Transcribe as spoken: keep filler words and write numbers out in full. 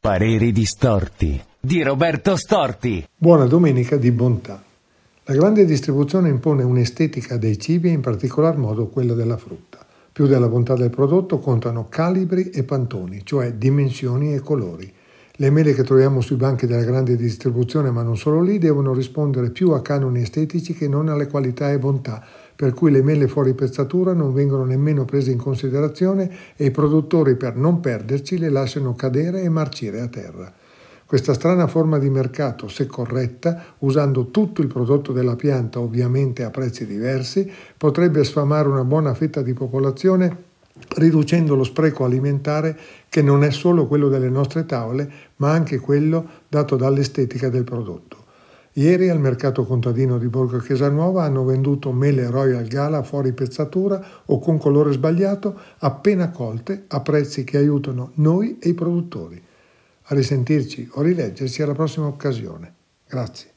Pareri distorti di Roberto Storti. Buona domenica di bontà. La grande distribuzione impone un'estetica dei cibi e in particolar modo quella della frutta. Più della bontà del prodotto contano calibri e pantoni, cioè dimensioni e colori. Le mele che troviamo sui banchi della grande distribuzione, ma non solo lì, devono rispondere più a canoni estetici che non alle qualità e bontà, per cui le mele fuori pezzatura non vengono nemmeno prese in considerazione e i produttori, per non perderci, le lasciano cadere e marcire a terra. Questa strana forma di mercato, se corretta, usando tutto il prodotto della pianta, ovviamente a prezzi diversi, potrebbe sfamare una buona fetta di popolazione, riducendo lo spreco alimentare che non è solo quello delle nostre tavole, ma anche quello dato dall'estetica del prodotto. Ieri al mercato contadino di Borgo Chiasanuova hanno venduto mele Royal Gala fuori pezzatura o con colore sbagliato, appena colte a prezzi che aiutano noi e i produttori. A risentirci o rileggerci alla prossima occasione. Grazie.